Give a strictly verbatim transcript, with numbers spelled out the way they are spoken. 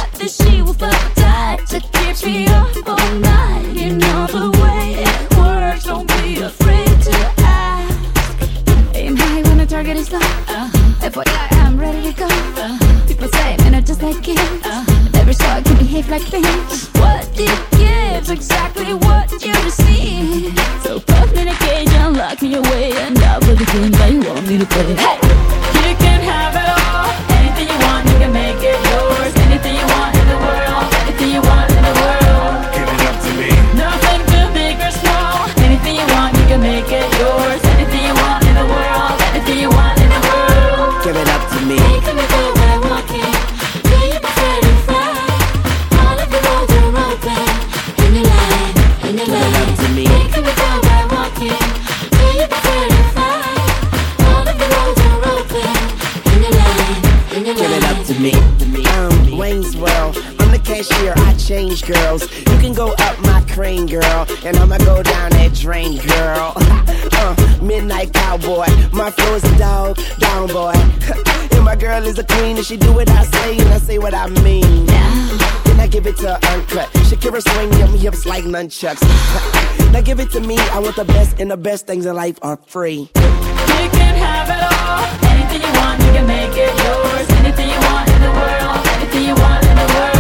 bet that she will fuck tight to keep me up all night. You know the way it works, don't be afraid to ask. Aim high when the target is low. uh, F Y I, I'm ready to go. uh, People say, man, I just like it. uh, Never saw I can behave like this. What it gives, exactly what you receive. So put me in a cage and lock me away, and I'll play the game that you want me to play. Hey! You can have it all. Anything you want, you can make it yours. Anything you want in the world. Anything you want in the world. Give it up to me. Nothing too big or small. Anything you want, you can make it yours. Anything you want in the world. Anything you want in the world. Give it up to me. Hey, come and go by walking. Feel you prefer to fly. All of the roads are open. In your life, in your Give it up life. to me. Hey, come and go by walking. Feel you prefer to fly. All of the roads are open. In your life, in your life. Give it up to me. Um, Wayne's World, I'm the cashier, I change girls. You can go up my crane, girl, and I'ma go down that drain, girl. uh, midnight cowboy, my flow is a dog, down boy. And my girl is a queen, and she do what I say, and I say what I mean. Then I give it to her uncut. Shakira swing them hips like nunchucks. Now give it to me, I want the best, and the best things in life are free. You can have it all. Anything you want, you can make it yours. Anything you want in the world. Anything you want in the world.